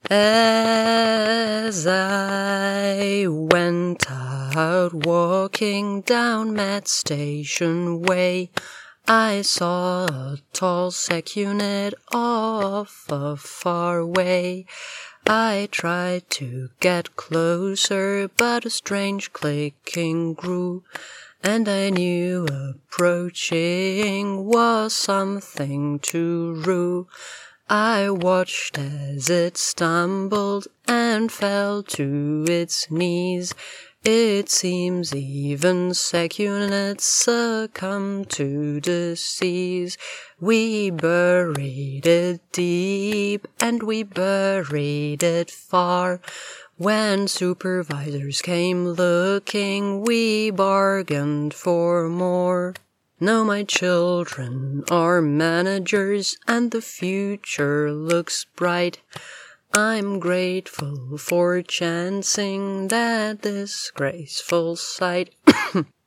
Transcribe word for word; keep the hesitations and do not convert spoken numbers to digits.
As I went out walking down Met Station Way, I saw a tall sec unit off a far way. I tried to get closer, but a strange clicking grew, and I knew approaching was something to rue. I watched as it stumbled and fell to its knees. It seems even sec units succumb to disease. We buried it deep and we buried it far. When supervisors came looking, we bargained for more. Now my children are managers and the future looks bright. I'm grateful for chancing that disgraceful sight.